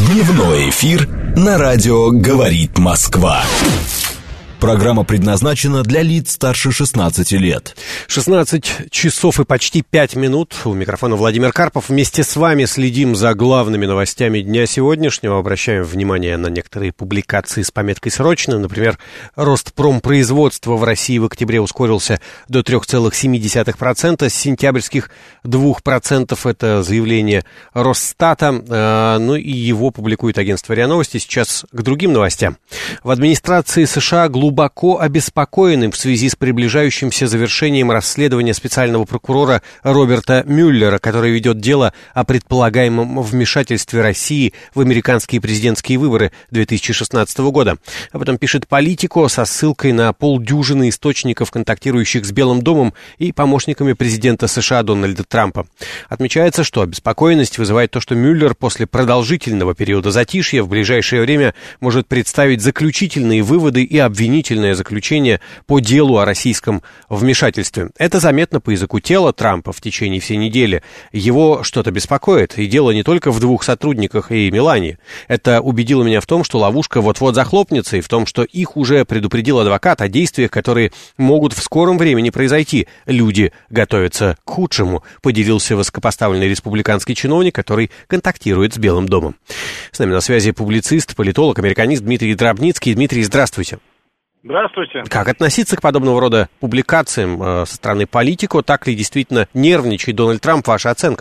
Дневной эфир на радио «Говорит Москва». Программа предназначена для лиц старше 16 лет. 16 часов и почти 5 минут. У микрофона Владимир Карпов. Вместе с вами следим за главными новостями дня сегодняшнего. Обращаем внимание на некоторые публикации с пометкой «Срочно». Например, рост промпроизводства в России в октябре ускорился до 3,7%. С сентябрьских 2%. Это заявление Росстата. Ну и его публикует агентство РИА Новости. Сейчас к другим новостям. В администрации США глубоко обеспокоены в связи с приближающимся завершением расследования специального прокурора Роберта Мюллера, который ведет дело о предполагаемом вмешательстве России в американские президентские выборы 2016 года. Об этом пишет Политико со ссылкой на полдюжины источников, контактирующих с Белым домом и помощниками президента США Дональда Трампа. Отмечается, что обеспокоенность вызывает то, что Мюллер после продолжительного периода затишья в ближайшее время может представить заключительные выводы и обвинительное заключение по делу о российском вмешательстве. Это заметно по языку тела Трампа в течение всей недели. Его что-то беспокоит, и дело не только в двух сотрудниках и Мелании. Это убедило меня в том, что ловушка вот-вот захлопнется, и в том, что их уже предупредил адвокат о действиях, которые могут в скором времени произойти. Люди готовятся к худшему, поделился высокопоставленный республиканский чиновник, который контактирует с Белым домом. С нами на связи публицист, политолог, американист Дмитрий Драбницкий. Дмитрий, здравствуйте. Здравствуйте. Как относиться к подобного рода публикациям со стороны Политико? Так ли действительно нервничает Дональд Трамп? Ваша оценка?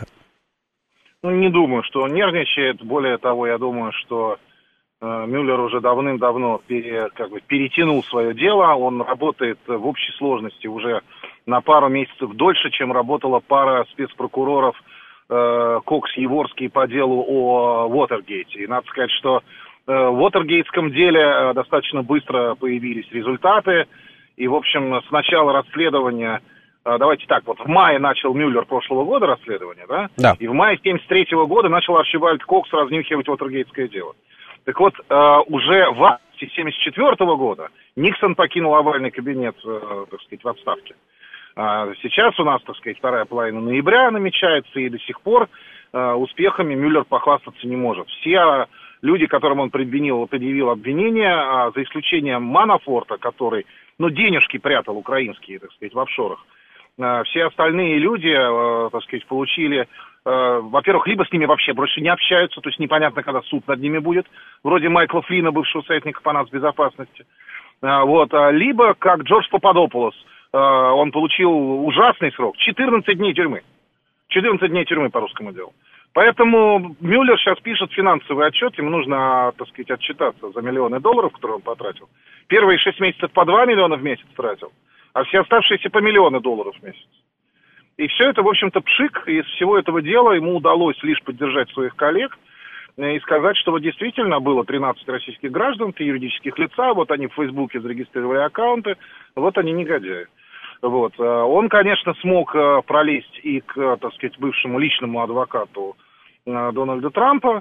Не думаю, что он нервничает. Более того, я думаю, что Мюллер уже давным-давно перетянул свое дело. Он работает в общей сложности уже на пару месяцев дольше, чем работала пара спецпрокуроров Кокс-Яворский по делу о Уотергейте. И надо сказать, что в Уотергейтском деле достаточно быстро появились результаты. И, в общем, с начала расследования, давайте так, вот в мае начал Мюллер прошлого года расследование, да? Да. И в мае 1973 года начал Арчибальд Кокс разнюхивать Уотергейтское дело. Так вот, уже в августе 1974 года Никсон покинул овальный кабинет, так сказать, в отставке. Сейчас у нас, так сказать, вторая половина ноября намечается, и до сих пор успехами Мюллер похвастаться не может. Все люди, которым он предъявил обвинения, за исключением Манафорта, который, денежки прятал украинские, так сказать, в офшорах, все остальные люди, так сказать, получили, во-первых, либо с ними вообще больше не общаются, то есть непонятно, когда суд над ними будет, вроде Майкла Флина, бывшего советника по нацбезопасности, либо, как Джордж Пападополос, он получил ужасный срок, 14 дней тюрьмы. 14 дней тюрьмы по русскому делу. Поэтому Мюллер сейчас пишет финансовый отчет, ему нужно, так сказать, отчитаться за миллионы долларов, которые он потратил. Первые 6 месяцев по 2 миллиона в месяц тратил, а все оставшиеся по миллиону долларов в месяц. И все это, в общем-то, пшик, и из всего этого дела ему удалось лишь поддержать своих коллег и сказать, что вот действительно было 13 российских граждан, 3 юридических лица, вот они в Фейсбуке зарегистрировали аккаунты, вот они негодяи. Он, конечно, смог пролезть и к, так сказать, бывшему личному адвокату Дональда Трампа,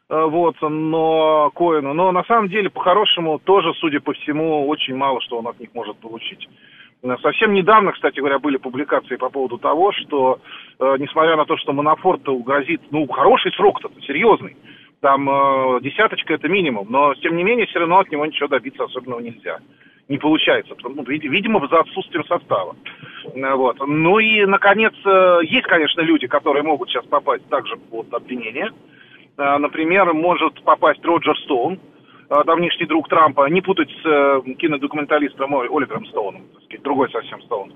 но Коэну, но на самом деле, по-хорошему, тоже, судя по всему, очень мало что он от них может получить. Совсем недавно, кстати говоря, были публикации по поводу того, что, несмотря на то, что Манафорту грозит, хороший срок-то, серьезный, там 10 это минимум, но, тем не менее, все равно от него ничего добиться особенного нельзя. Не получается, видимо, за отсутствием состава. Ну и, наконец, есть, конечно, люди, которые могут сейчас попасть также под обвинение. Например, может попасть Роджер Стоун, давнишний друг Трампа, не путать с кинодокументалистом Оливером Стоуном, так сказать, другой совсем Стоун.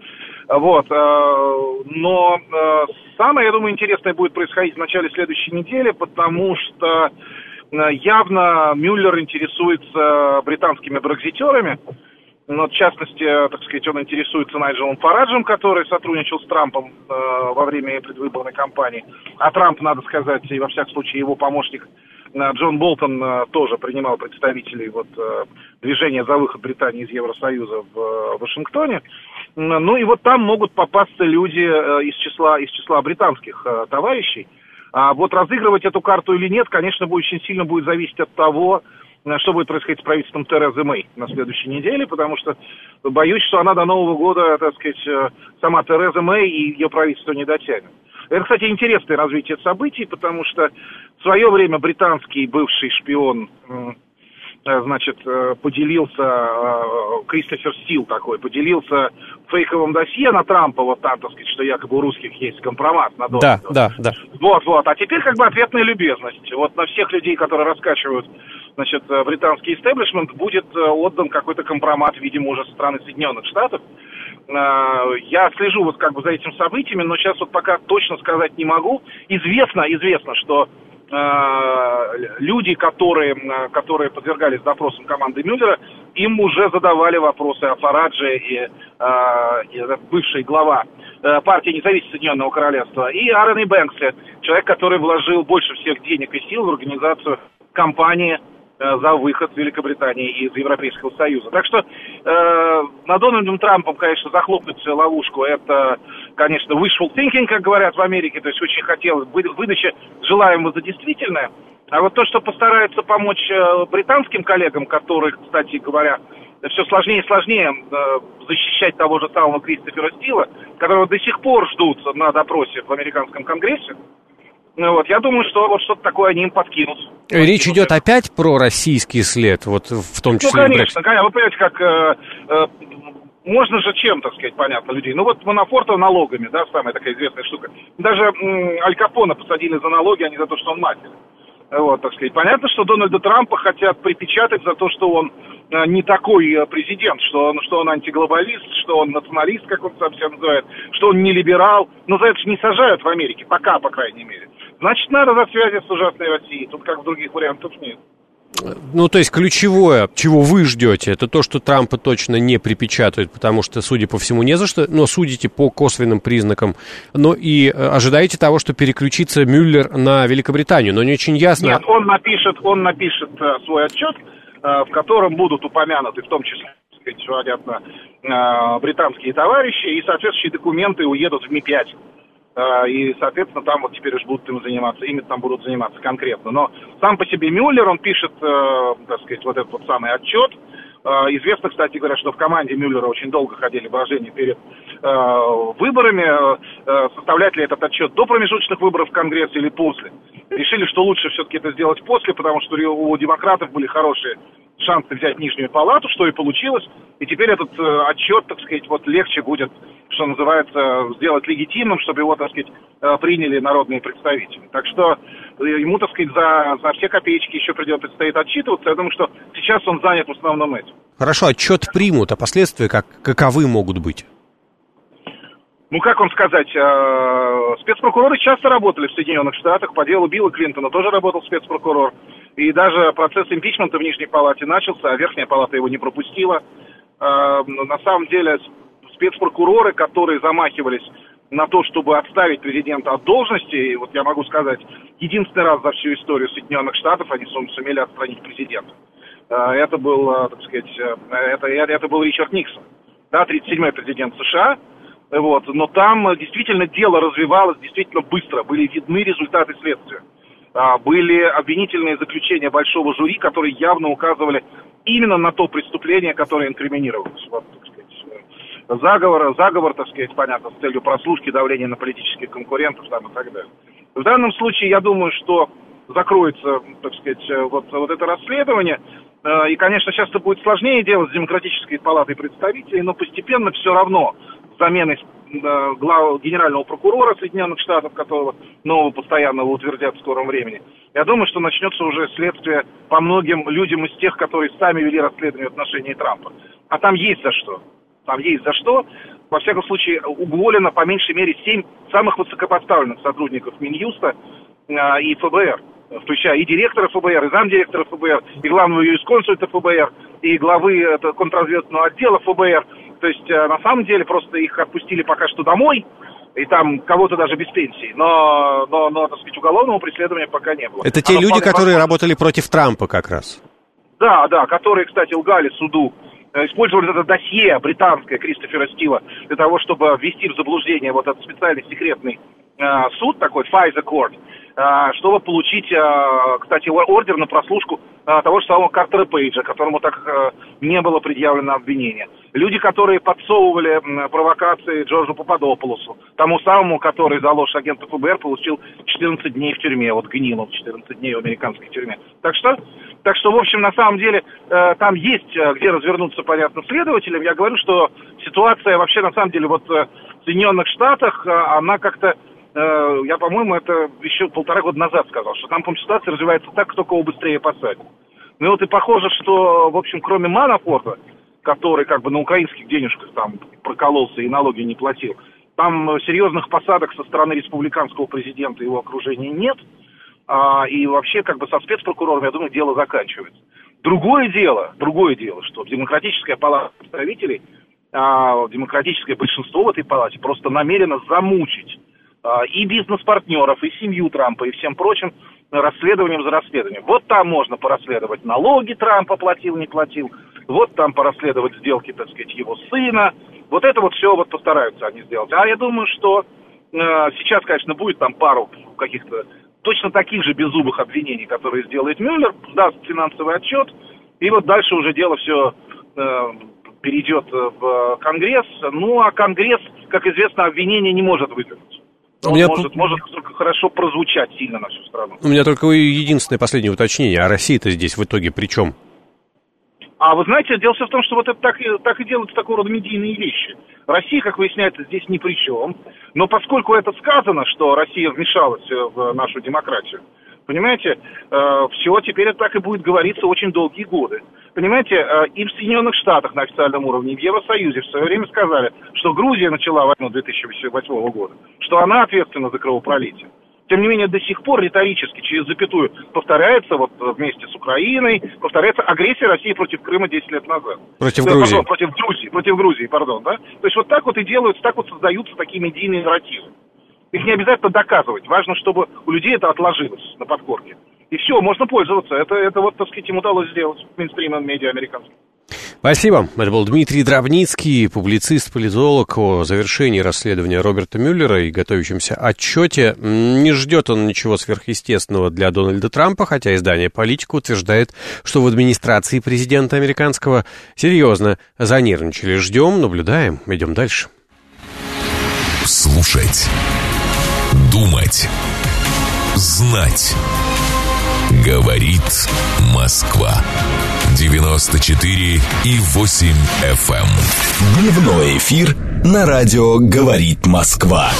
Но самое, я думаю, интересное будет происходить в начале следующей недели, потому что явно Мюллер интересуется британскими брекситерами. В частности, так сказать, он интересуется Найджелом Фараджем, который сотрудничал с Трампом во время предвыборной кампании. А Трамп, надо сказать, и во всяком случае его помощник Джон Болтон тоже принимал представителей движения за выход Британии из Евросоюза в Вашингтоне. Ну и там могут попасться люди из числа британских товарищей. А разыгрывать эту карту или нет, конечно, очень сильно будет зависеть от того, что будет происходить с правительством Терезы Мэй на следующей неделе, потому что боюсь, что она до Нового года, так сказать, сама Тереза Мэй и ее правительство не дотянет. Это, кстати, интересное развитие событий, потому что в свое время британский бывший шпион, значит, поделился, Кристофер Стил такой, поделился фейковым досье на Трампа, вот там, так сказать, что якобы у русских есть компромат на Дональда. Да. Вот. А теперь как бы ответная любезность. Вот на всех людей, которые раскачивают, значит, британский истеблишмент, будет отдан какой-то компромат, видимо, уже со стороны Соединенных Штатов. Я слежу вот как бы за этими событиями, но сейчас вот пока точно сказать не могу. Известно, что люди, которые подвергались допросам команды Мюллера, им уже задавали вопросы о Фарадже и бывший глава партии независимости Соединенного Королевства, и Аароне Бэнксе, человек, который вложил больше всех денег и сил в организацию кампании за выход Великобритании из Европейского Союза. Так что над Дональдом Трампом, конечно, захлопнуть ловушку, это, конечно, wishful thinking, как говорят в Америке, то есть очень хотелось выдача желаемого за действительное. А вот то, что постарается помочь британским коллегам, которые, кстати говоря, все сложнее и сложнее защищать того же самого Кристофера Стила, которого до сих пор ждут на допросе в американском Конгрессе, вот, я думаю, что вот что-то такое они им подкинут. Речь идет опять про российский след, вот в том числе. Ну, конечно. Вы понимаете, как можно же чем, так сказать, понятно, людей. Ну, вот Манафорта налогами, да, самая такая известная штука. Даже Аль Капоне посадили за налоги, а не за то, что он мафия. Вот, так сказать. Понятно, что Дональда Трампа хотят припечатать за то, что он не такой президент, что он антиглобалист, что он националист, как он сам себя называет, что он не либерал. Но за это же не сажают в Америке, пока, по крайней мере. Значит, надо за связи с ужасной Россией. Тут как в других вариантов нет. Ну, то есть ключевое, чего вы ждете, это то, что Трампа точно не припечатают, потому что, судя по всему, не за что, но судите по косвенным признакам. Но и ожидаете того, что переключится Мюллер на Великобританию, но не очень ясно. Нет, он напишет свой отчет, в котором будут упомянуты, в том числе, так сказать, понятно, британские товарищи, и соответствующие документы уедут в МИ-5. И, соответственно, там вот теперь уж будут ими там будут заниматься конкретно. Но сам по себе Мюллер, он пишет, так сказать, вот этот вот самый отчет. Известно, кстати говоря, что в команде Мюллера очень долго ходили брожения перед выборами. Составлять ли этот отчет до промежуточных выборов в Конгресс или после? Решили, что лучше все-таки это сделать после, потому что у демократов были хорошие шансы взять нижнюю палату, что и получилось. И теперь этот отчет, так сказать, вот легче будет, что называется, сделать легитимным, чтобы его, так сказать, приняли народные представители. Так что ему, так сказать, за все копеечки еще предстоит отчитываться. Я думаю, что сейчас он занят в основном этим. Хорошо, отчет примут, а последствия каковы могут быть? Ну, как вам сказать, спецпрокуроры часто работали в Соединенных Штатах. По делу Билла Клинтона тоже работал спецпрокурор. И даже процесс импичмента в Нижней Палате начался, а Верхняя Палата его не пропустила. На самом деле, спецпрокуроры, которые замахивались на то, чтобы отставить президента от должности, и вот я могу сказать, единственный раз за всю историю Соединенных Штатов они сумели отстранить президента. Это был, так сказать, это был Ричард Никсон, да, 37-й президент США. Вот, но там действительно дело развивалось действительно быстро, были видны результаты следствия. Были обвинительные заключения большого жюри, которые явно указывали именно на то преступление, которое инкриминировалось. Вот, так сказать, заговор, так сказать, понятно, с целью прослушки, давления на политических конкурентов там, и так далее. В данном случае, я думаю, что закроется, так сказать, вот это расследование. И, конечно, сейчас это будет сложнее делать с Демократической палатой представителей, но постепенно все равно заменой генерального прокурора Соединенных Штатов, которого нового постоянного утвердят в скором времени. Я думаю, что начнется уже следствие по многим людям из тех, которые сами вели расследование в отношении Трампа. А там есть за что. Во всяком случае, уволено по меньшей мере 7 самых высокопоставленных сотрудников Минюста и ФБР, включая и директора ФБР, и замдиректора ФБР, и главного юрисконсульта ФБР, и главы контрразведывательного отдела ФБР. То есть, на самом деле, просто их отпустили пока что домой, и там кого-то даже без пенсии. Но так сказать, уголовного преследования пока не было. Это те люди, которые работали против Трампа как раз. Да, которые, кстати, лгали суду, использовали это досье британское Кристофера Стила для того, чтобы ввести в заблуждение вот этот специальный секретный суд, такой FISA Court. чтобы получить, кстати, ордер на прослушку того же самого Картера Пейджа, которому так не было предъявлено обвинение. Люди, которые подсовывали провокации Джорджу Пападополосу, тому самому, который за ложь агента ФБР получил 14 дней в тюрьме, вот гнил он 14 дней в американской тюрьме. Так что, в общем, на самом деле, там есть где развернуться, понятно, следователям. Я говорю, что ситуация вообще, на самом деле, вот в Соединенных Штатах, она как-то, я, по-моему, это еще 1,5 года назад сказал, что там, по-моему, ситуация развивается так, кто кого быстрее посадит. Ну и вот и похоже, что, в общем, кроме Манафорта, который как бы на украинских денежках там прокололся и налоги не платил, там серьезных посадок со стороны республиканского президента и его окружения нет. И вообще, как бы со спецпрокурором, я думаю, дело заканчивается. Другое дело, что демократическая палата представителей, демократическое большинство в этой палате просто намерено замучить и бизнес-партнеров, и семью Трампа, и всем прочим расследованием за расследованием. Вот там можно порасследовать налоги Трампа, платил, не платил, вот там порасследовать сделки, так сказать, его сына. Вот это вот все вот постараются они сделать. А я думаю, что сейчас, конечно, будет там пару каких-то точно таких же беззубых обвинений, которые сделает Мюллер, даст финансовый отчет, и вот дальше уже дело все перейдет в Конгресс. Ну, а Конгресс, как известно, обвинение не может выдвинуть. Он может только хорошо прозвучать сильно на всю страну. У меня только единственное последнее уточнение. А Россия-то здесь в итоге при чем? А вы знаете, дело все в том, что вот это так и делаются такого рода медийные вещи. Россия, как выясняется, здесь ни при чем. Но поскольку это сказано, что Россия вмешалась в нашу демократию, понимаете, все теперь это так и будет говориться очень долгие годы. Понимаете, и в Соединенных Штатах на официальном уровне, и в Евросоюзе в свое время сказали, что Грузия начала войну 2008 года, что она ответственна за кровопролитие. Тем не менее, до сих пор риторически, через запятую, повторяется вот вместе с Украиной, повторяется агрессия России против Крыма 10 лет назад. Против Грузии. Против Грузии, да? То есть вот так вот и делаются, так вот создаются такие медийные нарративы. Их не обязательно доказывать. Важно, чтобы у людей это отложилось на подкорке. И все, можно пользоваться. Это вот, так сказать, им удалось сделать мейнстримом медиа американским. Спасибо. Это был Дмитрий Дравницкий, публицист, политолог, о завершении расследования Роберта Мюллера и готовящемся отчете. Не ждет он ничего сверхъестественного для Дональда Трампа, хотя издание «Политика» утверждает, что в администрации президента американского серьезно занервничали. Ждем, наблюдаем, идем дальше. Слушать, думать, знать. Говорит Москва. 94,8 FM. Дневной эфир на радио «Говорит Москва».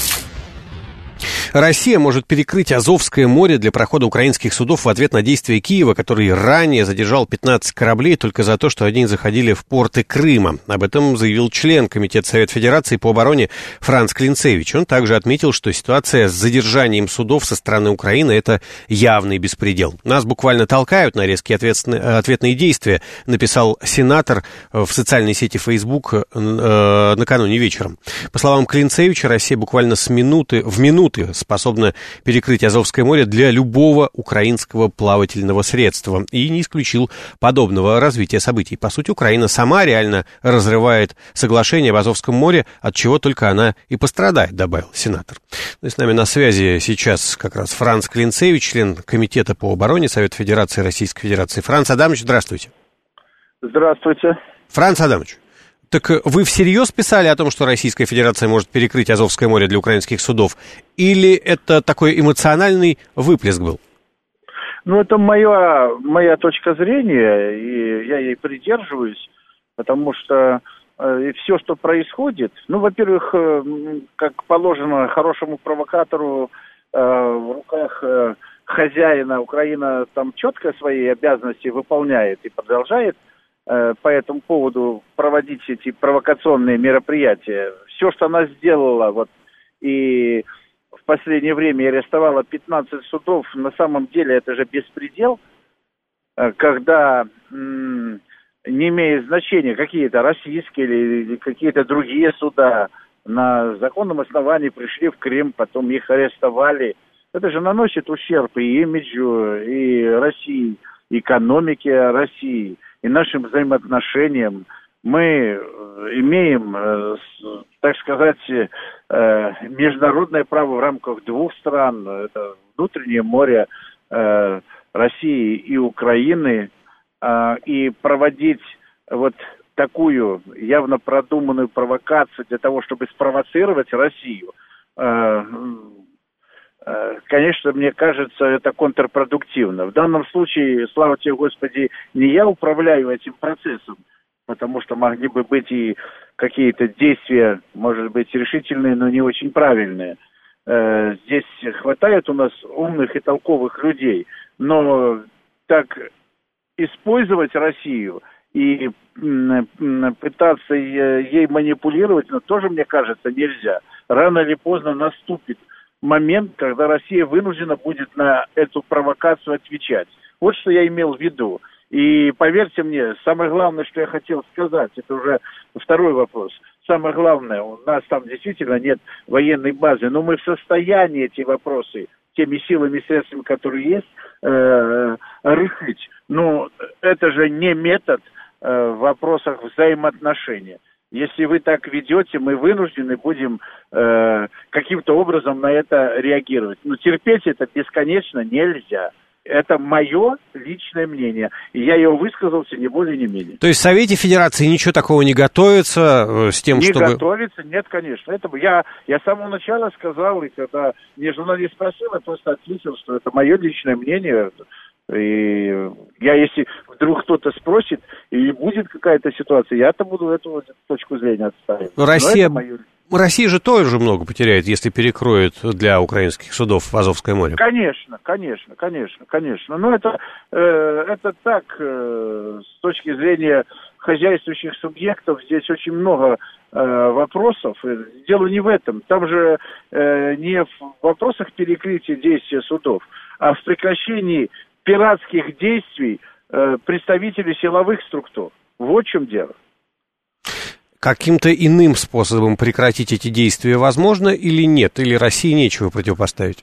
Россия может перекрыть Азовское море для прохода украинских судов в ответ на действия Киева, который ранее задержал 15 кораблей только за то, что они заходили в порты Крыма. Об этом заявил член Комитета Совета Федерации по обороне Франц Клинцевич. Он также отметил, что ситуация с задержанием судов со стороны Украины – это явный беспредел. Нас буквально толкают на резкие ответные действия, написал сенатор в социальной сети Facebook накануне вечером. По словам Клинцевича, Россия буквально в минуты способна перекрыть Азовское море для любого украинского плавательного средства. И не исключил подобного развития событий. По сути, Украина сама реально разрывает соглашение в Азовском море, от чего только она и пострадает, добавил сенатор. Ну и с нами на связи сейчас как раз Франц Клинцевич, член Комитета по обороне Совета Федерации Российской Федерации. Франц Адамович, здравствуйте. Здравствуйте. Франц Адамович, так вы всерьез писали о том, что Российская Федерация может перекрыть Азовское море для украинских судов? Или это такой эмоциональный выплеск был? Ну, это моя точка зрения, и я ей придерживаюсь, потому что все, что происходит, ну, во-первых, как положено хорошему провокатору в руках хозяина, Украина там четко свои обязанности выполняет и продолжает по этому поводу проводить эти провокационные мероприятия. Все, что она сделала, вот, и в последнее время арестовала 15 судов, на самом деле это же беспредел, когда не имеет значения, какие-то российские или какие-то другие суда на законном основании пришли в Крым, потом их арестовали. Это же наносит ущерб и имиджу, и России, и экономике России, и нашим взаимоотношениям. Мы имеем, так сказать, международное право в рамках двух стран. Это внутреннее море России и Украины, и проводить вот такую явно продуманную провокацию для того, чтобы спровоцировать Россию, конечно, мне кажется, это контрпродуктивно. В данном случае, слава тебе, Господи, не я управляю этим процессом, потому что могли бы быть и какие-то действия, может быть, решительные, но не очень правильные. Здесь хватает у нас умных и толковых людей, но так использовать Россию и пытаться ей манипулировать, но тоже, мне кажется, нельзя. Рано или поздно наступит момент, когда Россия вынуждена будет на эту провокацию отвечать. Вот что я имел в виду. И поверьте мне, самое главное, что я хотел сказать, это уже второй вопрос. Самое главное, у нас там действительно нет военной базы, но мы в состоянии эти вопросы теми силами и средствами, которые есть, решить. Но это же не метод в вопросах взаимоотношений. Если вы так ведете, мы вынуждены будем каким-то образом на это реагировать. Но терпеть это бесконечно нельзя. Это мое личное мнение. И я его высказался не более, не менее. То есть в Совете Федерации ничего такого не готовится с тем, чтобы... Не готовится, нет, конечно. Это я с самого начала сказал, и когда мне журналист спросил, я просто ответил, что это мое личное мнение. И я, если вдруг кто-то спросит, и будет какая-то ситуация, я-то буду эту точку зрения отставить. Россия же тоже много потеряет, если перекроет для украинских судов Азовское море. Конечно. Но это так, с точки зрения хозяйствующих субъектов, здесь очень много вопросов. Дело не в этом. Там же не в вопросах перекрытия действия судов, а в прекращении пиратских действий представителей силовых структур. Вот в чем дело. Каким-то иным способом прекратить эти действия возможно или нет? Или России нечего противопоставить?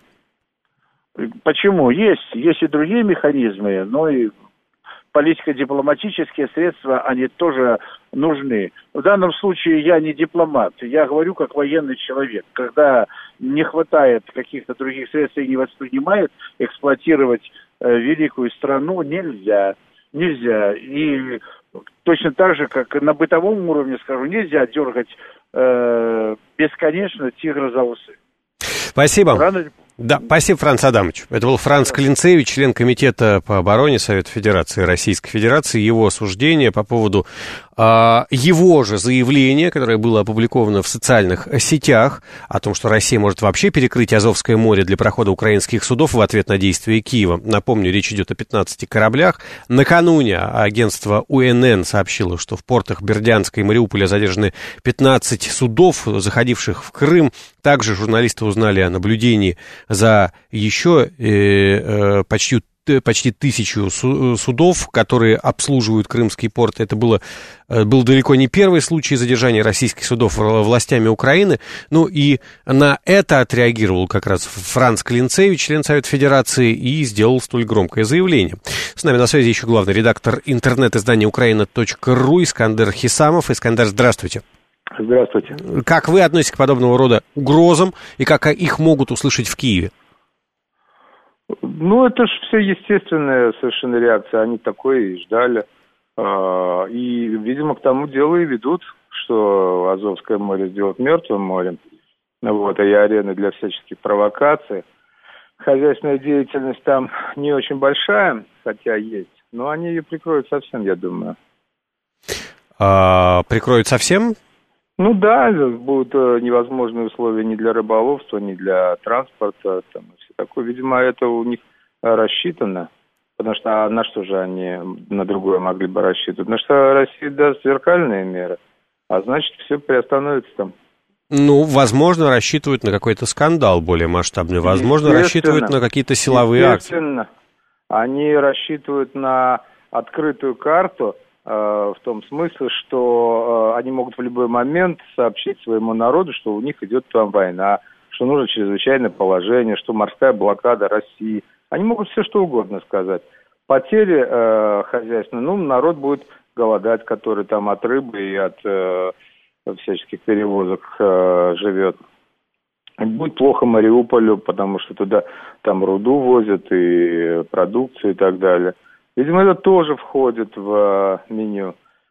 Почему? Есть и другие механизмы, но и политико-дипломатические средства, они тоже нужны. В данном случае я не дипломат, я говорю как военный человек. Когда не хватает каких-то других средств и не воспринимает, эксплуатировать великую страну нельзя. И точно так же, как на бытовом уровне, скажу, нельзя дергать бесконечно тигра за усы. Спасибо. Да, спасибо, Франц Адамович. Это был Франц Клинцевич, член Комитета по обороне Совета Федерации Российской Федерации. Его суждение по поводу его же заявления, которое было опубликовано в социальных сетях, о том, что Россия может вообще перекрыть Азовское море для прохода украинских судов в ответ на действия Киева. Напомню, речь идет о 15 кораблях. Накануне агентство УНН сообщило, что в портах Бердянска и Мариуполя задержаны 15 судов, заходивших в Крым. Также журналисты узнали о наблюдении за еще почти 1000 судов, которые обслуживают Крымский порт. Это был далеко не первый случай задержания российских судов властями Украины. Ну и на это отреагировал как раз Франц Клинцевич, член Совета Федерации, и сделал столь громкое заявление. С нами на связи еще главный редактор интернет-издания Украина.ру Искандер Хисамов. Искандер, здравствуйте. Здравствуйте. Как вы относитесь к подобного рода угрозам и как их могут услышать в Киеве? Ну, это же все естественная совершенно реакция. Они такое и ждали. И, видимо, к тому делу и ведут, что Азовское море сделать мертвым морем. Вот, и арены для всяческих провокаций. Хозяйственная деятельность там не очень большая, хотя есть. Но они ее прикроют совсем, я думаю. Прикроют совсем? Ну да, будут невозможные условия ни для рыболовства, ни для транспорта, там, и все такое. Видимо, это у них рассчитано, потому что на что же они на другое могли бы рассчитывать? Потому что Россия даст зеркальные меры, а значит, все приостановится там. Ну, возможно, рассчитывают на какой-то скандал более масштабный, возможно, рассчитывают на какие-то силовые акции. Они рассчитывают на открытую карту, в том смысле, что они могут в любой момент сообщить своему народу, что у них идет там война, что нужно чрезвычайное положение, что морская блокада России. Они могут все что угодно сказать. Потери хозяйственные, народ будет голодать, который там от рыбы и от всяческих перевозок живет. Будет плохо Мариуполю, потому что туда там руду возят и продукцию и так далее. Видимо, это тоже входит в меню.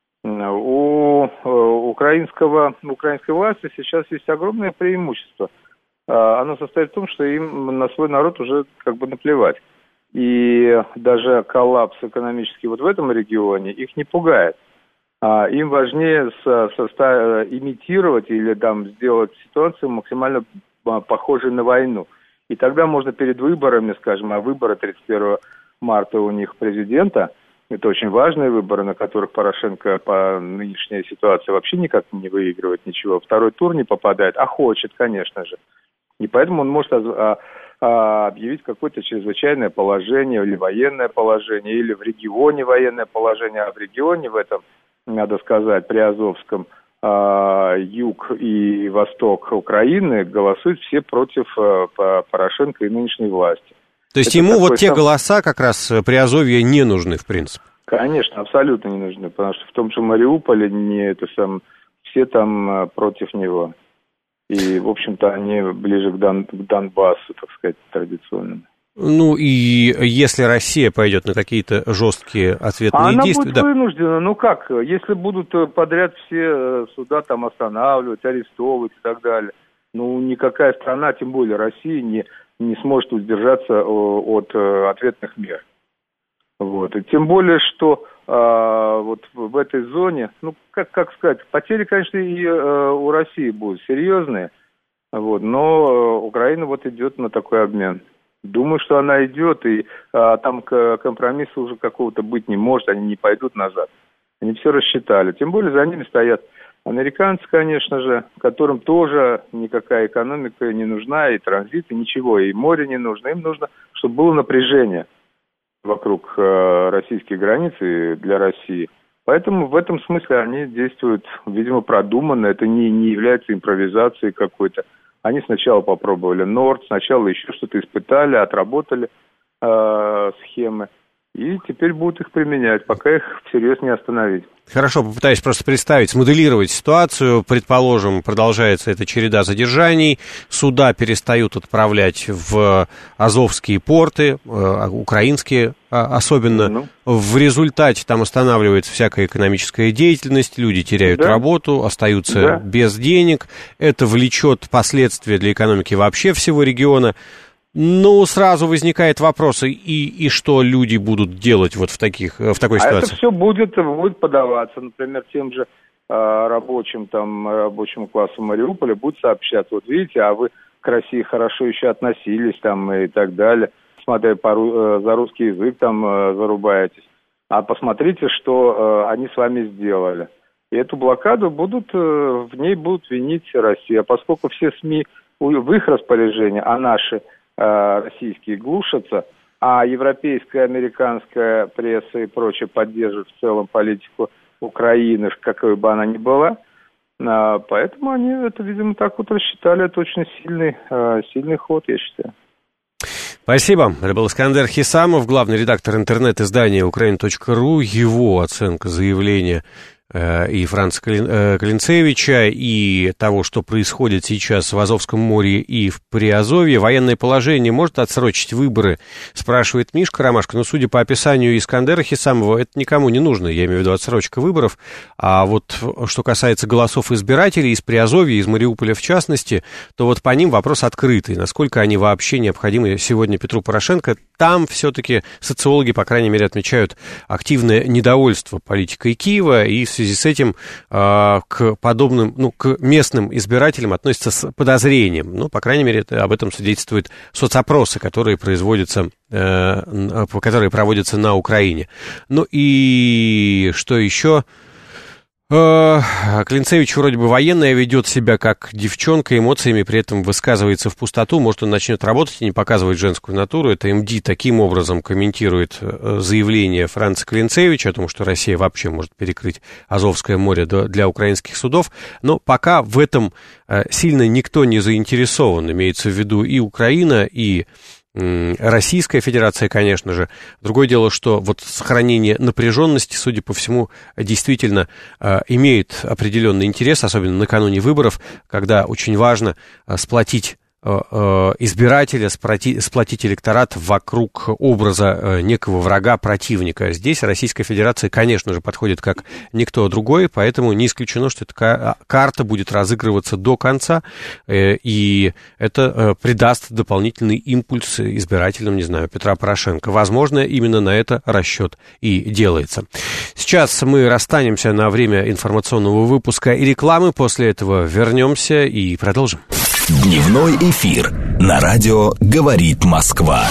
У украинской власти сейчас есть огромное преимущество. Оно состоит в том, что им на свой народ уже как бы наплевать. И даже коллапс экономический вот в этом регионе их не пугает. Им важнее имитировать или там сделать ситуацию максимально похожей на войну. И тогда можно перед выборами, скажем, а выборы 31 марта у них президента, это очень важные выборы, на которых Порошенко по нынешней ситуации вообще никак не выигрывает ничего. Второй тур не попадает, а хочет, конечно же. И поэтому он может объявить какое-то чрезвычайное положение или военное положение, или в регионе военное положение, а в регионе в этом, надо сказать, Приазовском, юг и восток Украины голосуют все против Порошенко и нынешней власти. То есть ему вот те голоса как раз Приазовья не нужны, в принципе? Конечно, абсолютно не нужны, потому что в том же Мариуполе все там против него. И, в общем-то, они ближе к Донбассу, так сказать, традиционному. Ну, и если Россия пойдет на какие-то жесткие ответные действия... Она будет вынуждена. Ну как, если будут подряд все суда там останавливать, арестовывать и так далее, ну, никакая страна, тем более Россия, не сможет удержаться от ответных мер. Вот. И тем более, что вот в этой зоне, ну, как сказать, потери, конечно, и у России будут серьезные, вот, но Украина вот идет на такой обмен. Думаю, что она идет, и там компромисса уже какого-то быть не может, они не пойдут назад. Они все рассчитали. Тем более за ними стоят американцы, конечно же, которым тоже никакая экономика не нужна, и транзит, и ничего, и море не нужно. Им нужно, чтобы было напряжение вокруг российских границ и для России. Поэтому в этом смысле они действуют, видимо, продуманно. Это не является импровизацией какой-то. Они сначала попробовали Норд, сначала еще что-то испытали, отработали схемы. И теперь будут их применять, пока их всерьез не остановить. Хорошо, попытаюсь просто представить, смоделировать ситуацию. Предположим, продолжается эта череда задержаний, суда перестают отправлять в азовские порты, украинские особенно. В результате там останавливается всякая экономическая деятельность, люди теряют работу, остаются без денег. Это влечет последствия для экономики вообще всего региона. Ну, сразу возникает вопрос, и что люди будут делать вот в такой ситуации? Это все будет подаваться, например, тем же рабочему классу Мариуполя будет сообщаться, вот видите, а вы к России хорошо еще относились там и так далее, смотря за русский язык там зарубаетесь, а посмотрите, что они с вами сделали. И эту блокаду в ней будут винить Россию, а поскольку все СМИ в их распоряжении, а наши российские глушатся, а европейская, американская пресса и прочее поддерживают в целом политику Украины, какой бы она ни была. Поэтому они это, видимо, так вот рассчитали. Это очень сильный ход, я считаю. Спасибо. Это был Искандер Хисамов, главный редактор интернет-издания Ukraina.ru. Его оценка заявления и Франца Клинцевича, и того, что происходит сейчас в Азовском море и в Приазовье. Военное положение может отсрочить выборы, спрашивает Мишка Ромашко. Но, судя по описанию Искандера Хисамова, это никому не нужно, я имею в виду отсрочка выборов. А вот что касается голосов избирателей из Приазовья, из Мариуполя в частности, то вот по ним вопрос открытый. Насколько они вообще необходимы сегодня Петру Порошенко? Там все-таки социологи, по крайней мере, отмечают активное недовольство политикой Киева, и в связи с этим к подобным, к местным избирателям относятся с подозрением. Ну, по крайней мере, об этом свидетельствуют соцопросы, которые проводятся на Украине. Ну и что еще? Клинцевич вроде бы военная, ведет себя как девчонка, эмоциями при этом высказывается в пустоту. Может, он начнет работать и не показывать женскую натуру. Это МД таким образом комментирует заявление Франца Клинцевича о том, что Россия вообще может перекрыть Азовское море для украинских судов. Но пока в этом сильно никто не заинтересован. Имеется в виду и Украина, и Российская Федерация, конечно же. Другое дело, что вот сохранение напряженности, судя по всему, действительно имеет определенный интерес, особенно накануне выборов, когда очень важно сплотить избирателя сплотить электорат вокруг образа некого врага, противника. Здесь Российская Федерация, конечно же, подходит как никто другой, поэтому не исключено, что эта карта будет разыгрываться до конца, и это придаст дополнительный импульс избирателям, не знаю, Петра Порошенко. Возможно, именно на это расчет и делается. Сейчас мы расстанемся на время информационного выпуска и рекламы, после этого вернемся и продолжим. Дневной эфир на радио «Говорит Москва».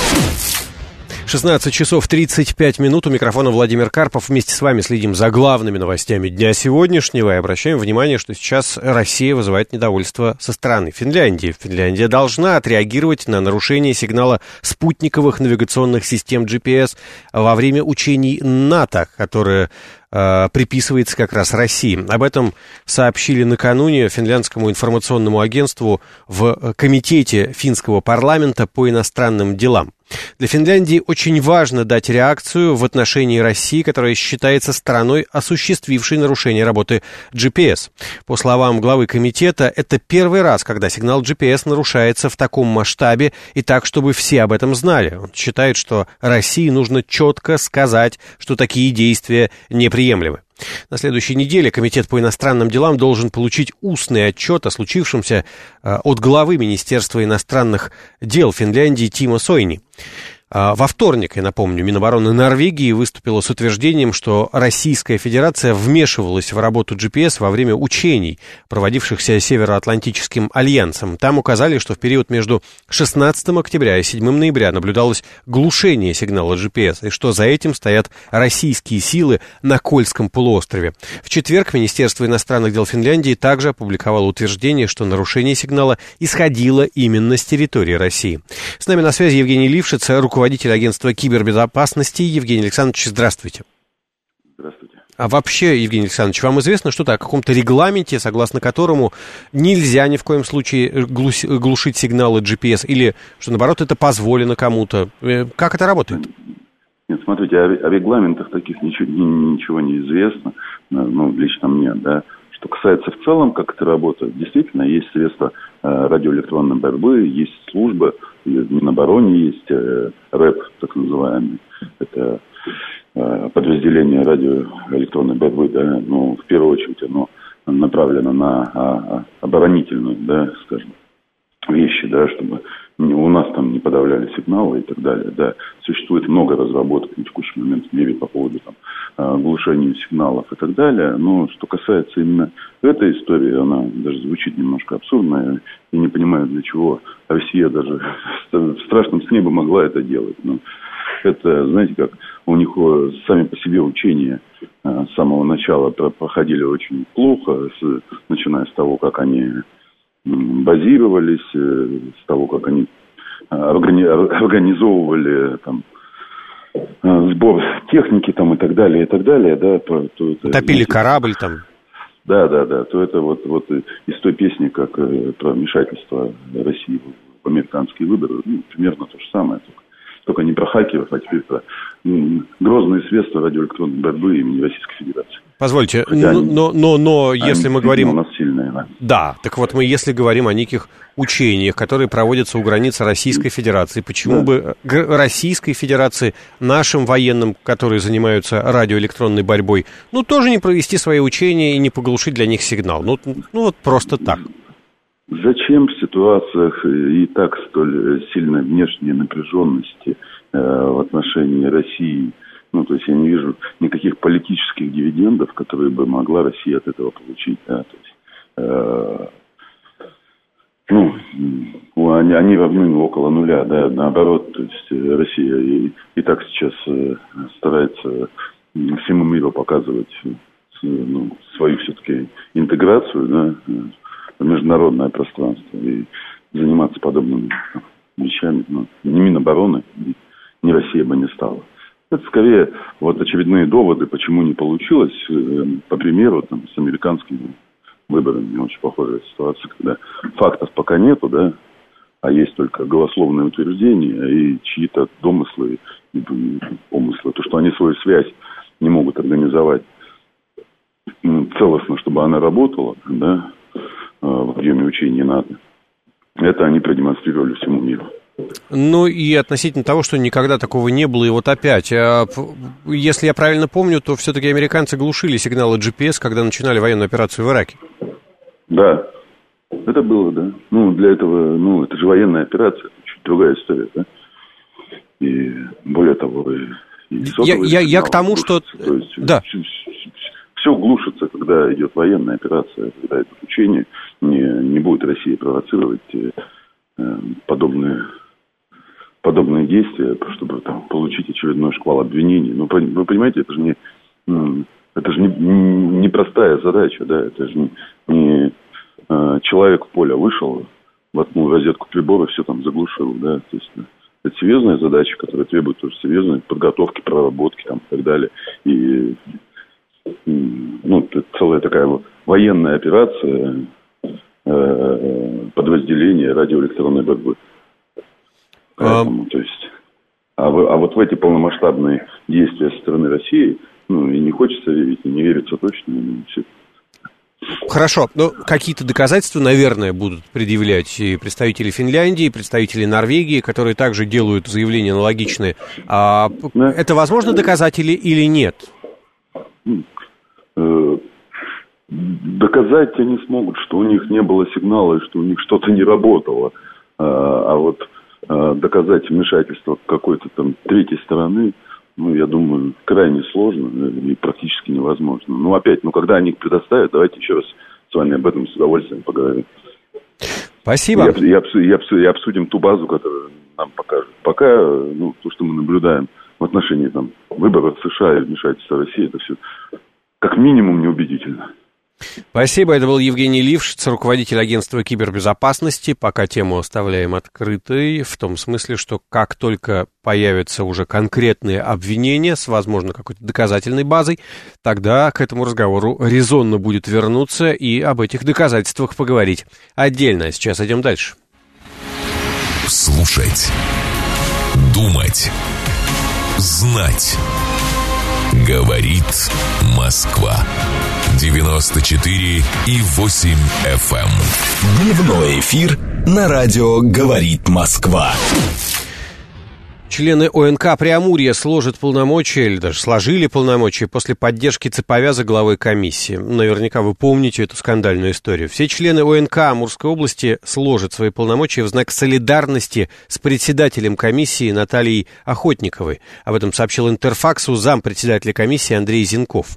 16 часов 35 минут. У микрофона Владимир Карпов. Вместе с вами следим за главными новостями дня сегодняшнего и обращаем внимание, что сейчас Россия вызывает недовольство со стороны Финляндии. Финляндия должна отреагировать на нарушение сигнала спутниковых навигационных систем GPS во время учений НАТО, которые приписывается как раз России. Об этом сообщили накануне финляндскому информационному агентству в Комитете финского парламента по иностранным делам. Для Финляндии очень важно дать реакцию в отношении России, которая считается стороной, осуществившей нарушение работы GPS. По словам главы комитета, это первый раз, когда сигнал GPS нарушается в таком масштабе и так, чтобы все об этом знали. Он считает, что России нужно четко сказать, что такие действия неприемлемы. На следующей неделе Комитет по иностранным делам должен получить устный отчет о случившемся от главы Министерства иностранных дел Финляндии Тимо Сойни. Во вторник, я напомню, Минобороны Норвегии выступила с утверждением, что Российская Федерация вмешивалась в работу GPS во время учений, проводившихся Североатлантическим альянсом. Там указали, что в период между 16 октября и 7 ноября наблюдалось глушение сигнала GPS, и что за этим стоят российские силы на Кольском полуострове. В четверг Министерство иностранных дел Финляндии также опубликовало утверждение, что нарушение сигнала исходило именно с территории России. С нами на связи Евгений Лившиц, руководитель агентства кибербезопасности. Евгений Александрович, здравствуйте. Здравствуйте. А вообще, Евгений Александрович, вам известно что-то о каком-то регламенте, согласно которому нельзя ни в коем случае глушить сигналы GPS, или что, наоборот, это позволено кому-то? Как это работает? Нет, смотрите, о регламентах таких ничего не известно, лично мне, да. Что касается в целом, как это работает, действительно, есть средства радиоэлектронной борьбы, есть службы, в Минобороне есть РЭП, так называемый, это подразделение радиоэлектронной борьбы, да, в первую очередь оно направлено на оборонительную, да, скажем, вещи, да, чтобы у нас там не подавляли сигналы и так далее, да. Существует много разработок на текущий момент в мире по поводу глушения сигналов и так далее, но что касается именно этой истории, она даже звучит немножко абсурдно, я не понимаю, для чего Россия даже в страшном сне бы могла это делать, но это, знаете, как у них сами по себе учения с самого начала проходили очень плохо, начиная с того, как они базировались, с того, как они организовывали там сбор техники там и так далее, да. Топили корабль там. Да. То это вот из той песни, как про вмешательство России в американские выборы, примерно то же самое, только не про хакеров, а теперь про грозные средства радиоэлектронной борьбы имени Российской Федерации. Позвольте, но если мы говорим... У нас сильные, да. Да, так вот мы если говорим о неких учениях, которые проводятся у границ Российской Федерации, почему бы Российской Федерации, нашим военным, которые занимаются радиоэлектронной борьбой, тоже не провести свои учения и не поглушить для них сигнал? Вот просто так. Зачем в ситуациях и так столь сильной внешней напряженности в отношении России, то есть я не вижу никаких политических дивидендов, которые бы могла Россия от этого получить, да, то есть, они равны около нуля, да, наоборот, то есть Россия и так сейчас старается всему миру показывать свою все-таки интеграцию, да, в международное пространство и заниматься подобными вещами, ни Минобороны, ни Россия бы не стала. Это скорее очередные доводы, почему не получилось, по примеру, с американскими выборами. Очень похожая ситуация, когда фактов пока нету, да, а есть только голословные утверждения и чьи-то домыслы и помыслы. То, что они свою связь не могут организовать целостно, чтобы она работала, да, в объеме учений НАТО. Это они продемонстрировали всему миру. Ну и относительно того, что никогда такого не было, и вот опять, если я правильно помню, то все-таки американцы глушили сигналы GPS, когда начинали военную операцию в Ираке. Да, это было, да. Ну, для этого, это же военная операция, чуть другая история, да. И более того, я к тому, что... То есть, да. Все глушится, когда идет военная операция, когда это учение, не будет Россия провоцировать подобные действия, чтобы там получить очередной шквал обвинений. Ну, вы понимаете, это же не простая задача, да, это же не человек в поле вышел, воткнул розетку прибора, все там заглушил, да, то есть это серьезная задача, которая требует тоже серьезной подготовки, проработки там и так далее. И это целая такая военная операция подразделения радиоэлектронной борьбы. Поэтому, то есть, а вот в эти полномасштабные действия со стороны России, и не хочется верить, и не верится точно. Хорошо, но какие-то доказательства, наверное, будут предъявлять и представители Финляндии, и представители Норвегии, которые также делают заявления аналогичные. Да. Это возможно доказать или нет? Доказать они смогут, что у них не было сигнала, и что у них что-то не работало. А вот доказать вмешательство какой-то там третьей стороны, я думаю, крайне сложно и практически невозможно. Опять, когда они их предоставят, давайте еще раз с вами об этом с удовольствием поговорим. Спасибо. И обсудим ту базу, которую нам покажут. Пока, то, что мы наблюдаем в отношении выборов США и вмешательства России, это все как минимум неубедительно. Спасибо. Это был Евгений Лившиц, руководитель агентства кибербезопасности. Пока тему оставляем открытой, в том смысле, что как только появятся уже конкретные обвинения с, возможно, какой-то доказательной базой, тогда к этому разговору резонно будет вернуться и об этих доказательствах поговорить отдельно. Сейчас идем дальше. Слушать, думать, знать. Говорит Москва. 94,8 FM. Дневной эфир на радио «Говорит Москва». Члены ОНК Преамурья сложат полномочия, или даже сложили полномочия после поддержки цеповяза главой комиссии. Наверняка вы помните эту скандальную историю. Все члены ОНК Амурской области сложат свои полномочия в знак солидарности с председателем комиссии Натальей Охотниковой. Об этом сообщил Интерфаксу зампредседателя комиссии Андрей Зинков.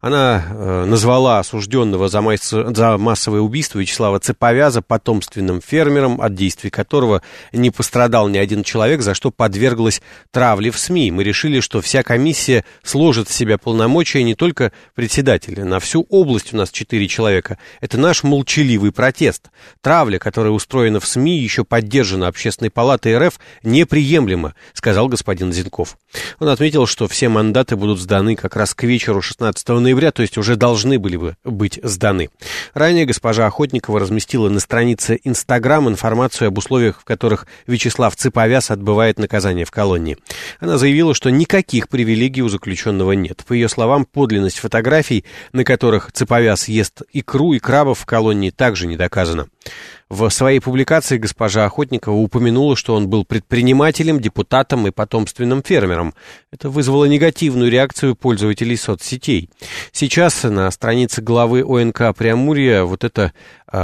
Она назвала осужденного за массовое убийство Вячеслава Цеповяза потомственным фермером, от действий которого не пострадал ни один человек, за что подверглась травле в СМИ. Мы решили, что вся комиссия сложит в себя полномочия не только председателя. На всю область у нас 4 человека. Это наш молчаливый протест. Травля, которая устроена в СМИ, еще поддержана Общественной палатой РФ, неприемлема, сказал господин Зинков. Он отметил, что все мандаты будут сданы как раз к вечеру 16 ноября, то есть уже должны были бы быть сданы. Ранее госпожа Охотникова разместила на странице Инстаграм информацию об условиях, в которых Вячеслав Цеповяз отбывает наказание в колонии. Она заявила, что никаких привилегий у заключенного нет. По ее словам, подлинность фотографий, на которых Цеповяз ест икру и крабов в колонии, также не доказана. В своей публикации госпожа Охотникова упомянула, что он был предпринимателем, депутатом и потомственным фермером. Это вызвало негативную реакцию пользователей соцсетей. Сейчас на странице главы ОНК Преамурья вот эта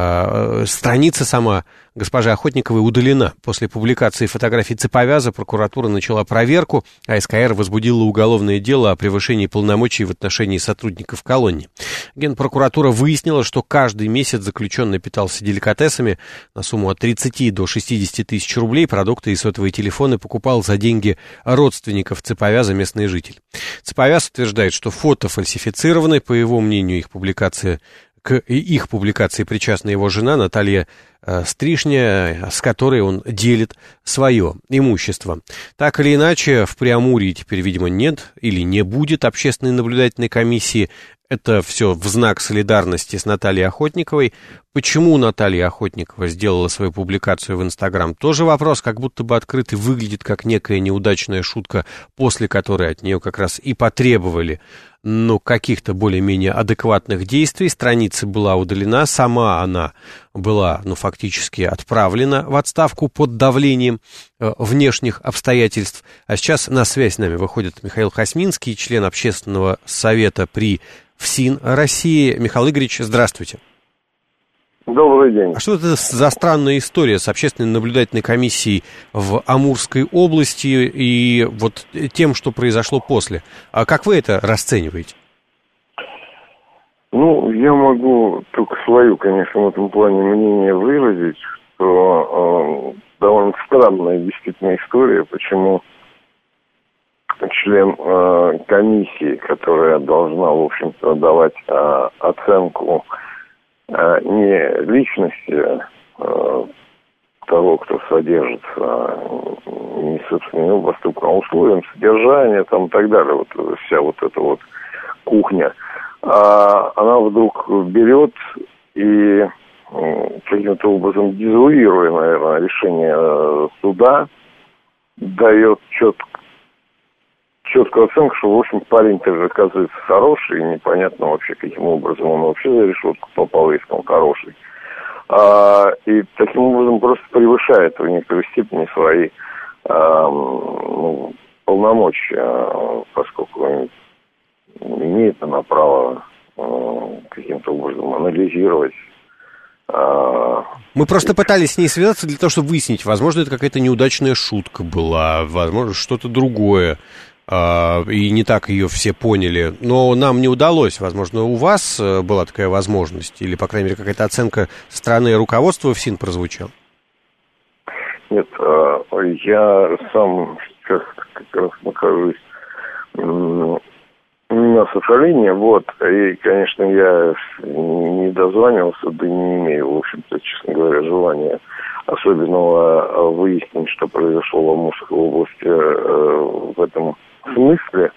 страница сама госпожи Охотниковой удалена. После публикации фотографий Цеповяза прокуратура начала проверку, а СКР возбудила уголовное дело о превышении полномочий в отношении сотрудников колонии. Генпрокуратура выяснила, что каждый месяц заключенный питался деликатесами на сумму от 30 до 60 тысяч рублей, продукты и сотовые телефоны покупал за деньги родственников Цеповяза местный житель. Цеповяз утверждает, что фото фальсифицированы. По его мнению, к их публикации причастна его жена Наталья Стришня, с которой он делит свое имущество. Так или иначе, в Преамурье теперь, видимо, нет или не будет общественной наблюдательной комиссии. Это все в знак солидарности с Натальей Охотниковой. Почему Наталья Охотникова сделала свою публикацию в Инстаграм? Тоже вопрос, как будто бы открытый, выглядит как некая неудачная шутка, после которой от нее как раз и потребовали каких-то более-менее адекватных действий. Страница была удалена, сама она была, фактически отправлена в отставку под давлением внешних обстоятельств. А сейчас на связь с нами выходит Михаил Хасминский, член Общественного совета при ФСИН России. Михаил Игоревич, здравствуйте. Добрый день. А что это за странная история с общественной наблюдательной комиссией в Амурской области и вот тем, что произошло после? А как вы это расцениваете? Я могу только свою, конечно, в этом плане мнение выразить, что довольно странная действительно история, почему член комиссии, которая должна, в общем-то, давать оценку не личности того, кто содержится, не собственно его поступкам, а условиям содержания там и так далее, вот вся вот эта вот кухня, она вдруг берет и каким-то образом дезавуируя, наверное, решение суда, дает четкую оценку, что, в общем, парень-то же, оказывается, хороший, и непонятно вообще, каким образом он вообще за решетку попал, если он хороший. И таким образом просто превышает в некоторой степени свои полномочия, поскольку не имеет она права каким-то образом анализировать. Мы просто пытались с ней связаться для того, чтобы выяснить, возможно, это какая-то неудачная шутка была, возможно, что-то другое. И не так ее все поняли. Но нам не удалось. Возможно, у вас была такая возможность, или, по крайней мере, какая-то оценка со стороны руководства ФСИН прозвучала? Нет, я сам сейчас как раз нахожусь на Сахалине, и, конечно, я не дозванивался, да не имею, в общем-то, честно говоря, желания особенного выяснить, что произошло в Амурской области в этом смысле.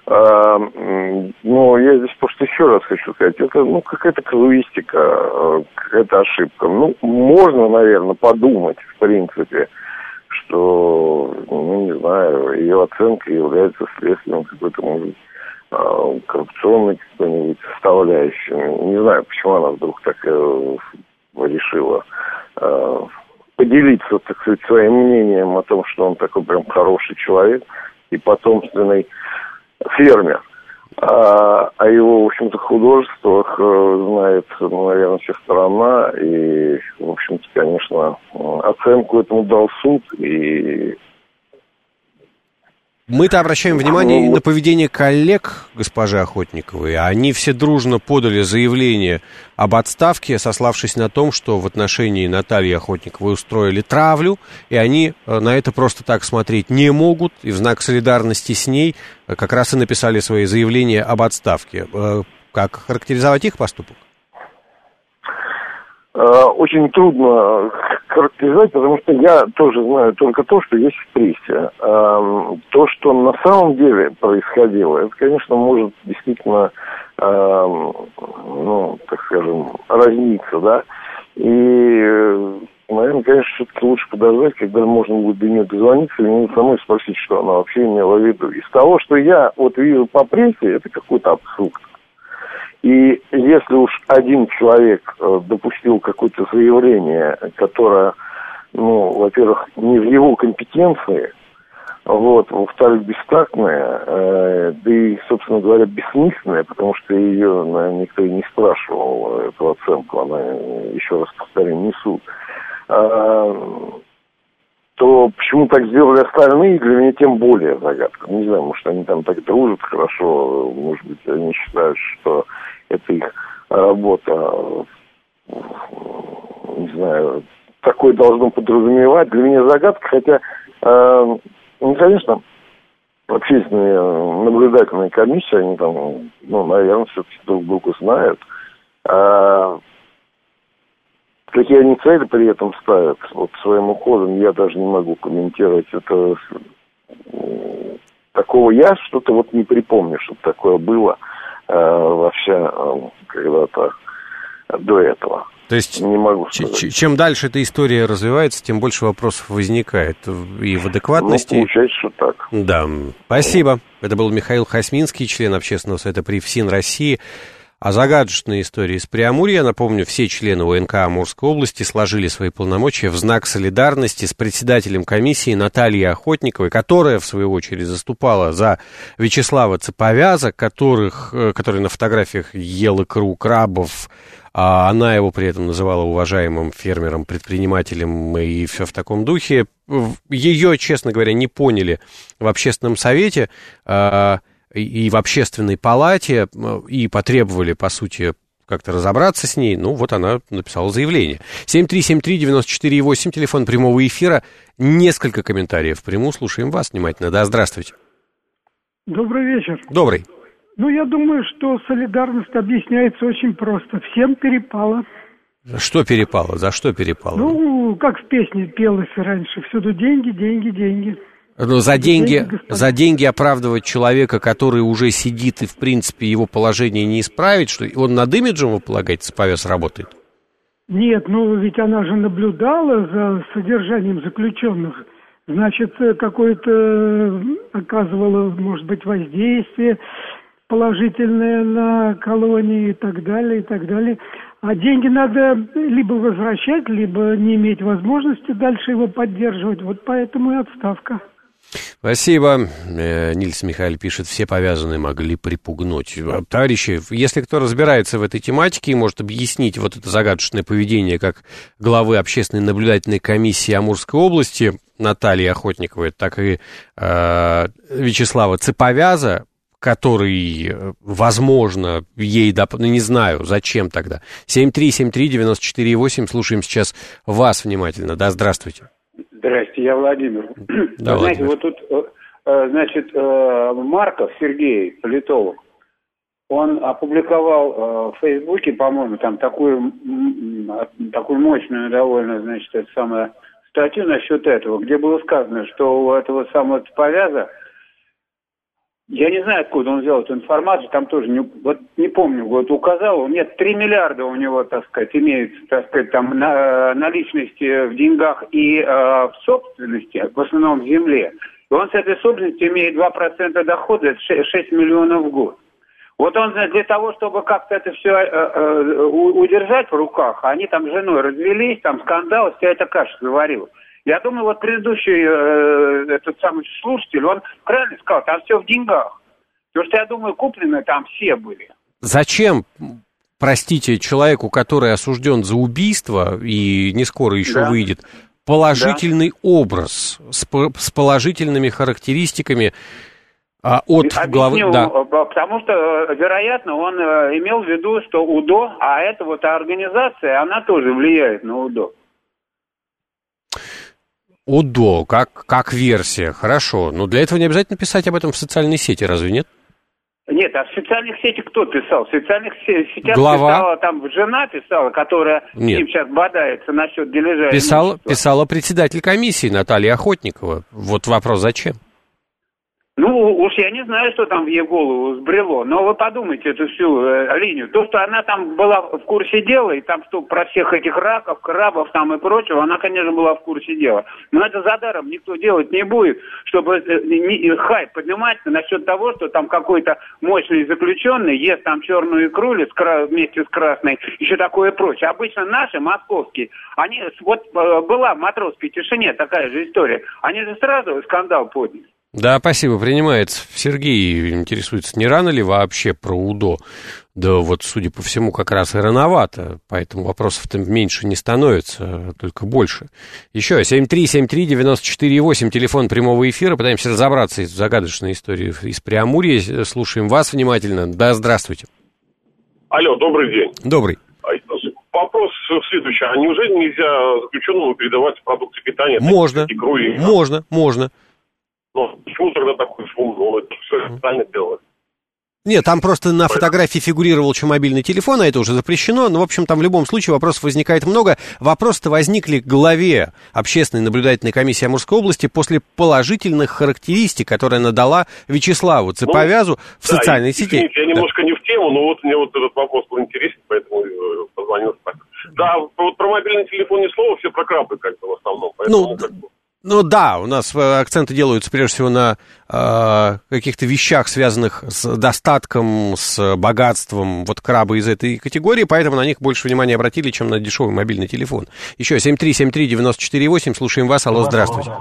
Но я здесь просто еще раз хочу сказать, это какая-то казуистика, какая-то ошибка. Можно, наверное, подумать, в принципе, что, не знаю, ее оценка является следствием какой-то, может быть, коррупционной какой-нибудь составляющей. Не знаю, почему она вдруг так решила поделиться, так сказать, своим мнением о том, что он такой прям хороший человек и потомственный фермер. О его, в общем-то, художествах знает, наверное, вся страна. И, в общем-то, конечно, оценку этому дал суд. И мы-то обращаем внимание на поведение коллег госпожи Охотниковой. Они все дружно подали заявление об отставке, сославшись на том, что в отношении Натальи Охотниковой устроили травлю, и они на это просто так смотреть не могут, и в знак солидарности с ней как раз и написали свои заявления об отставке. Как характеризовать их поступок? Очень трудно характеризовать, потому что я тоже знаю только то, что есть в прессе. То, что на самом деле происходило, это, конечно, может действительно, так скажем, разниться, да. И, наверное, конечно, все-таки лучше подождать, когда можно будет до нее дозвониться, и мне самой спросить, что она вообще имела в виду. Из того, что я вижу по прессе, это какой-то абсурд. И если уж один человек допустил какое-то заявление, которое, во-первых, не в его компетенции, во-вторых, бестактное, да и, собственно говоря, бессмысленное, потому что ее, наверное, никто и не спрашивал эту оценку, она, еще раз повторю, не суд, то почему так сделали остальные, для меня тем более загадка. Не знаю, может, они там так дружат хорошо, может быть, они считают, что это их работа, не знаю, такое должно подразумевать. Для меня загадка, хотя, конечно, общественные наблюдательные комиссии, они там, наверное, все-таки друг друга знают. Какие они цели при этом ставят своим уходом, я даже не могу комментировать. Это такого я что-то не припомню, чтобы такое было вообще когда-то до этого. То есть не могу сказать. Чем дальше эта история развивается, тем больше вопросов возникает и в адекватности. Получается, что так. Да, спасибо. Это был Михаил Хасминский, член Общественного совета при ФСИН России. А загадочная история из Преамурья. Напомню, все члены УНК Амурской области сложили свои полномочия в знак солидарности с председателем комиссии Натальей Охотниковой, которая, в свою очередь, заступала за Вячеслава Цеповяза, который на фотографиях ел икру крабов, а она его при этом называла уважаемым фермером, предпринимателем и все в таком духе. Ее, честно говоря, не поняли в общественном совете и в общественной палате, и потребовали, по сути, как-то разобраться с ней. Ну, вот она написала заявление. 7373948, телефон прямого эфира. Несколько комментариев приму. Слушаем вас внимательно. Да, здравствуйте. Добрый вечер. Добрый. Ну, я думаю, что солидарность объясняется очень просто. Всем перепало. Что перепало? За что перепало? Ну, как в песне пелось раньше. Всюду деньги, деньги, деньги. Но за деньги оправдывать человека, который уже сидит и, в принципе, его положение не исправить, что он над имиджем, вы полагаете, Цеповяз работает? Нет, ну ведь она же наблюдала за содержанием заключенных. Значит, какое-то оказывало, может быть, воздействие положительное на колонии и так далее, и так далее. А деньги надо либо возвращать, либо не иметь возможности дальше его поддерживать. Вот поэтому и отставка. Спасибо. Нильс Михаил пишет, все повязанные могли припугнуть. Товарищи, если кто разбирается в этой тематике и может объяснить вот это загадочное поведение как главы общественной наблюдательной комиссии Амурской области Натальи Охотниковой, так и Вячеслава Цеповяза, который, возможно, ей, ну, не знаю, зачем тогда. 7373948, слушаем сейчас вас внимательно. Да, здравствуйте. Здрасте, я Владимир. Да, знаете, Владимир. вот тут, значит, Марков Сергей, политолог, он опубликовал в Фейсбуке, по-моему, там такую мощную довольно, значит, статью насчет этого, где было сказано, что у этого самого Цеповяза, я не знаю, откуда он взял эту информацию, там тоже, не помню, вот указал, нет, 3 миллиарда у него, так сказать, имеется, так сказать, там наличности в деньгах и в собственности, в основном в земле. И он с этой собственности имеет 2% дохода, это 6 миллионов в год. Вот он для того, чтобы как-то это все удержать в руках, они там с женой развелись, там скандал, вся эта каша заварилась. Я думаю, вот предыдущий этот самый слушатель, он правильно сказал, там все в деньгах. Потому что, я думаю, куплены там все были. Зачем, простите, человеку, который осужден за убийство и не скоро еще выйдет, положительный образ с положительными характеристиками от главы? Да. Потому что, вероятно, он имел в виду, что УДО, а эта вот организация, она тоже влияет на УДО. УДО, как версия, хорошо. Но для этого не обязательно писать об этом в социальной сети, разве нет? Нет, а в социальных сетях кто писал? В социальных сетях глава... писала, там жена писала, которая с ним сейчас бодается насчет дележа. Писала председатель комиссии Наталья Охотникова. Вот вопрос, зачем? Ну, уж я не знаю, что там в ей голову сбрело, но вы подумайте эту всю линию. То, что она там была в курсе дела, и там что про всех этих раков, крабов там и прочего, она, конечно, была в курсе дела. Но это за даром никто делать не будет, чтобы хайп поднимать насчет того, что там какой-то мощный заключенный ест там черную икру вместе с красной, еще такое прочее. Обычно наши, московские, они, вот была в матросской тишине такая же история, они же сразу скандал подняли. Да, спасибо, принимается. Сергей интересуется, не рано ли вообще про УДО? Да вот, судя по всему, как раз и рановато, поэтому вопросов-то меньше не становится, только больше. Еще 7373948, телефон прямого эфира, пытаемся разобраться из загадочной истории из Преамурья. Слушаем вас внимательно. Да, здравствуйте. Алло, добрый день. Добрый. Вопрос следующий. А неужели нельзя заключенному передавать продукты питания? Можно, икру и... можно. Но почему тогда такой шум? Ну, это все официально делать. Нет, там просто на фотографии фигурировал мобильный телефон, а это уже запрещено. Но, в общем, там в любом случае вопросов возникает много. Вопросы-то возникли к главе общественной наблюдательной комиссии Амурской области после положительных характеристик, которые она дала Вячеславу Цеповязу в социальной сети. Извините, я немножко не в тему, но вот мне вот этот вопрос был интересен, поэтому позвонил. Да, вот про мобильный телефон ни слова, все про крабы как-то в основном. Поэтому, Ну да, у нас акценты делаются прежде всего на каких-то вещах, связанных с достатком, с богатством. Вот крабы из этой категории, поэтому на них больше внимания обратили, чем на дешевый мобильный телефон. Еще 7373948, слушаем вас. Алло, здравствуйте.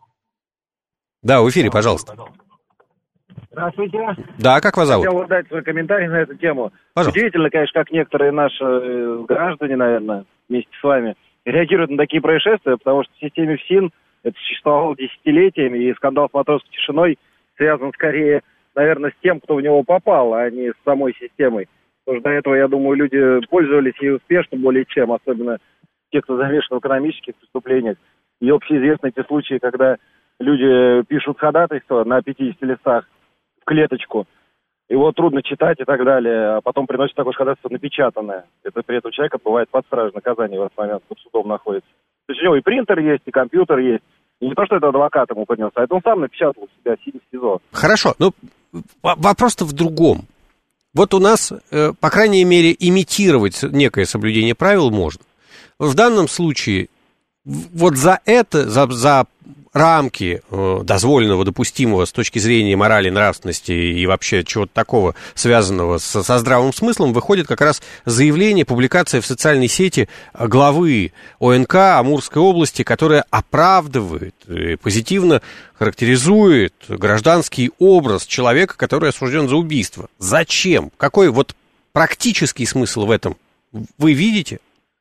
Да, в эфире, пожалуйста. Здравствуйте. Да, как вас зовут? Хотел вот дать свой комментарий на эту тему. Пожалуйста. Удивительно, конечно, как некоторые наши граждане, наверное, вместе с вами, реагируют на такие происшествия, потому что в системе ФСИН это существовало десятилетиями, и скандал с матросской тишиной связан скорее, наверное, с тем, кто в него попал, а не с самой системой. Потому что до этого, я думаю, люди пользовались ей успешно более чем, особенно те, кто замешан в экономических преступлениях. И общеизвестны те случаи, когда люди пишут ходатайство на 50 листах в клеточку, его трудно читать и так далее, а потом приносят такое ходатайство напечатанное. Это при этом человек отбывает под стражей наказание в этот момент, под судом находится. То есть у него и принтер есть, и компьютер есть. И не то, что это адвокат ему принес, а это он сам напечатал себя, сидя в СИЗО. Хорошо, но вопрос-то в другом. Вот у нас, по крайней мере, имитировать некое соблюдение правил можно. В данном случае вот за это, за рамки дозволенного, допустимого с точки зрения морали, нравственности и вообще чего-то такого, связанного со здравым смыслом, выходит как раз заявление, публикация в социальной сети главы ОНК Амурской области, которая оправдывает, позитивно характеризует гражданский образ человека, который осужден за убийство. Зачем? Какой вот практический смысл в этом вы видите?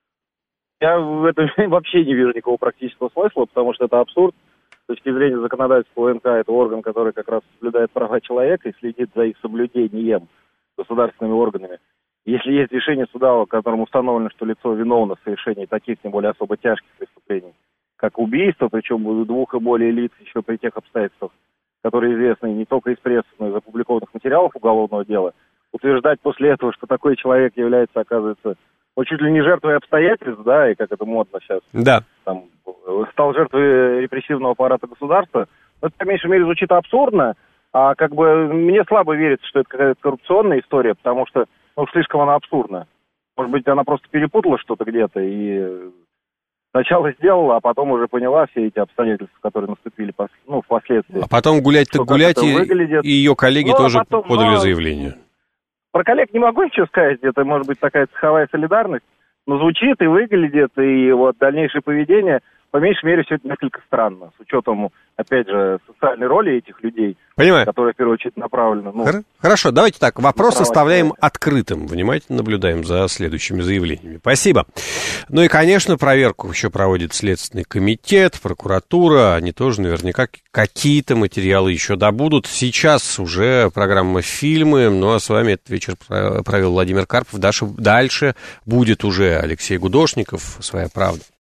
Я в этом вообще не вижу никакого практического смысла, потому что это абсурд. С точки зрения законодательства ОНК, это орган, который как раз соблюдает права человека и следит за их соблюдением государственными органами. Если есть решение суда, в котором установлено, что лицо виновно в совершении таких, тем более особо тяжких преступлений, как убийство, причем двух и более лиц еще при тех обстоятельствах, которые известны не только из прессы, но и из опубликованных материалов уголовного дела, утверждать после этого, что такой человек является, оказывается, чуть ли не жертвой обстоятельств, да, и как это модно сейчас, да, там, стал жертвой репрессивного аппарата государства, это, по меньшей мере, звучит абсурдно, а как бы мне слабо верится, что это какая-то коррупционная история, потому что, слишком она абсурдна. Может быть, она просто перепутала что-то где-то и сначала сделала, а потом уже поняла все эти обстоятельства, которые наступили впоследствии. А потом гулять-то гулять, и ее коллеги тоже подали заявление. Про коллег не могу ничего сказать, это может быть такая цеховая солидарность, но звучит и выглядит, и вот дальнейшее поведение, по меньшей мере, все это несколько странно, с учетом, опять же, социальной роли этих людей, понимаю, которая в первую очередь направлена. Хорошо, давайте так, вопрос оставляем открытым, внимательно наблюдаем за следующими заявлениями. Спасибо. Ну и, конечно, проверку еще проводит Следственный комитет, прокуратура, они тоже наверняка какие-то материалы еще добудут. Сейчас уже программа «Фильмы», ну а с вами этот вечер провел Владимир Карпов. Дальше будет уже Алексей Гудошников, «Своя правда».